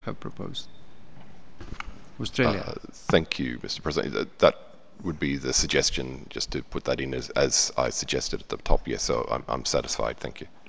have proposed. Australia. Thank you, Mr. President. That would be the suggestion, just to put that in as I suggested at the top. Yes, so I'm satisfied. Thank you.